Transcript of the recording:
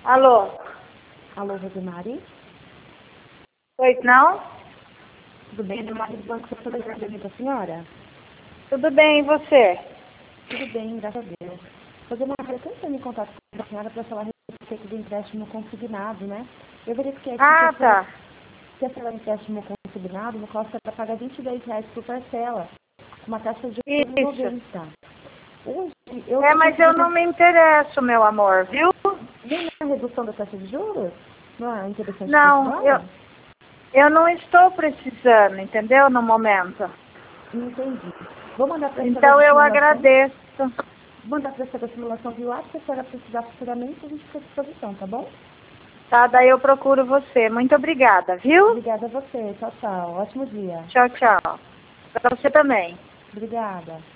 Alô? Alô, Rosemary? Oi, não? Tudo bem? Rosemary do Banco Central da senhora? Tudo bem, e você? Tudo bem, graças a Deus. Rosemary, eu estou entrando em contato com a senhora para falar a respeito do empréstimo consignado, né? Eu verifiquei aqui Tá. que esse é um empréstimo consignado, no qual você vai pagar R$ 22 por parcela, com uma taxa de Isso. 90. Hoje, eu Mas eu não me interesso, meu amor, viu? nem na redução da taxa de juros? Não é interessante para a Não, senhora? eu não estou precisando, entendeu? No momento. Entendi. Vou mandar para a senhora Então a eu simulação. agradeço. Vou mandar para a senhora a simulação de WhatsApp, se a senhora precisar futuramente, a gente fica à disposição, tá bom? Tá, daí eu procuro você. Muito obrigada, viu? Obrigada a você. Tchau, tchau. Ótimo dia. Tchau, tchau. Pra você também. Obrigada.